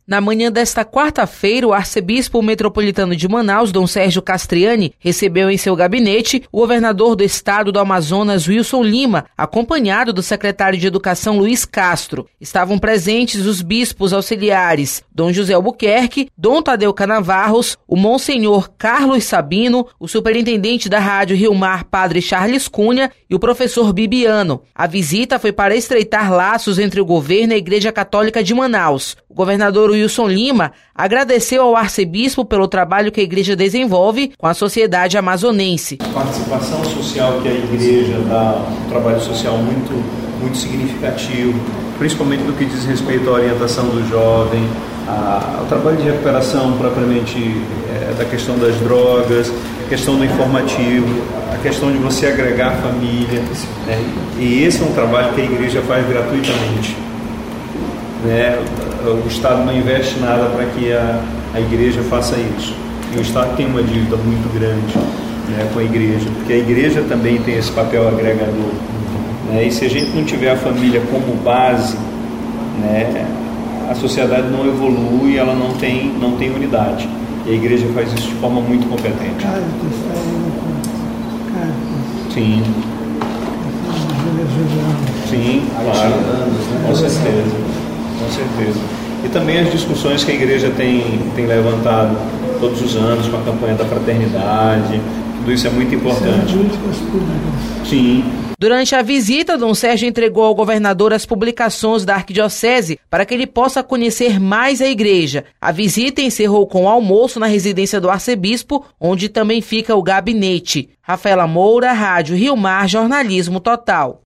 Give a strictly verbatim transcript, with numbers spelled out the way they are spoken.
Na manhã desta quarta-feira, o arcebispo metropolitano de Manaus, Dom Sérgio Castriani, recebeu em seu gabinete o governador do estado do Amazonas, Wilson Lima, acompanhado do secretário de Educação, Luiz Castro. Estavam presentes os bispos auxiliares Dom José Albuquerque, Dom Tadeu Canavarros, o Monsenhor Carlos Sabino, o superintendente da Rádio Rio Mar, Padre Charles Cunha, e o professor Bibiano. A visita foi para estreitar laços entre o governo e a Igreja Católica de Manaus. O governador Wilson Lima agradeceu ao arcebispo pelo trabalho que a igreja desenvolve com a sociedade amazonense. A participação social que a igreja dá, um trabalho social muito, muito significativo, principalmente no que diz respeito à orientação do jovem, a, ao trabalho de recuperação propriamente é, da questão das drogas, a questão do informativo, a questão de você agregar a família, né? E esse é um trabalho que a igreja faz gratuitamente, né? O Estado não investe nada para que a, a igreja faça isso, e o Estado tem uma dívida muito grande, né, com a igreja, porque a igreja também tem esse papel agregador, né? E se a gente não tiver a família como base, né, a sociedade não evolui, ela não tem, não tem unidade. E a igreja faz isso de forma muito competente. Sim. Sim, claro. Com certeza. Com certeza. E também as discussões que a igreja tem, tem levantado todos os anos com a campanha da fraternidade. Tudo isso é muito importante. Sim. Durante a visita, Dom Sérgio entregou ao governador as publicações da arquidiocese para que ele possa conhecer mais a igreja. A visita encerrou com o almoço na residência do arcebispo, onde também fica o gabinete. Rafaela Moura, Rádio Rio Mar, Jornalismo Total.